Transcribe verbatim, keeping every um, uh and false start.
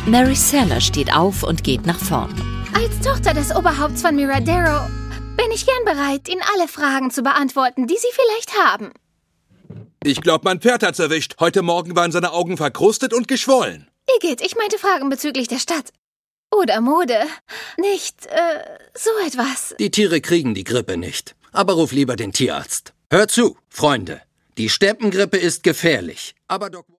Mary Seller steht auf und geht nach vorn. Als Tochter des Oberhaupts von Miradero bin ich gern bereit, Ihnen alle Fragen zu beantworten, die Sie vielleicht haben. Ich glaube, mein Pferd hat's erwischt. Heute Morgen waren seine Augen verkrustet und geschwollen. Igitt, ich meinte Fragen bezüglich der Stadt. Oder Mode. Nicht, äh, so etwas. Die Tiere kriegen die Grippe nicht. Aber ruf lieber den Tierarzt. Hört zu, Freunde. Die Steppengrippe ist gefährlich. Aber Doc